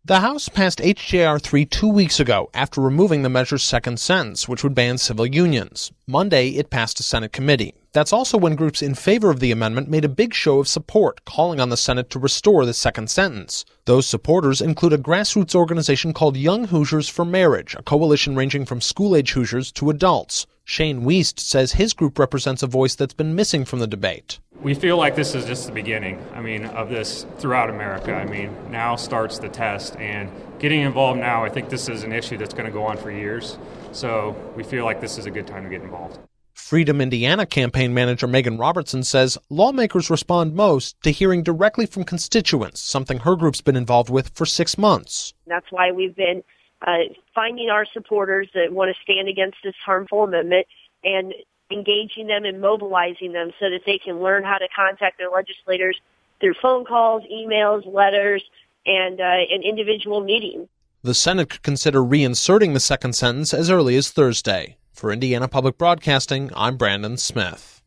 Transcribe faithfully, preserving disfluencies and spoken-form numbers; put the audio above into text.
The House passed H J R three two weeks ago after removing the measure's second sentence, which would ban civil unions. Monday, it passed a Senate committee. That's also when groups in favor of the amendment made a big show of support, calling on the Senate to restore the second sentence. Those supporters include a grassroots organization called Young Hoosiers for Marriage, a coalition ranging from school-age Hoosiers to adults. Shane Wiest says his group represents a voice that's been missing from the debate. We feel like this is just the beginning, I mean, of this throughout America. I mean, now starts the test, and getting involved now, I think this is an issue that's going to go on for years. So we feel like this is a good time to get involved. Freedom Indiana campaign manager Megan Robertson says lawmakers respond most to hearing directly from constituents, something her group's been involved with for six months. That's why we've been uh, finding our supporters that want to stand against this harmful amendment and engaging them and mobilizing them so that they can learn how to contact their legislators through phone calls, emails, letters, and uh, an individual meeting. The Senate could consider reinserting the second sentence as early as Thursday. For Indiana Public Broadcasting, I'm Brandon Smith.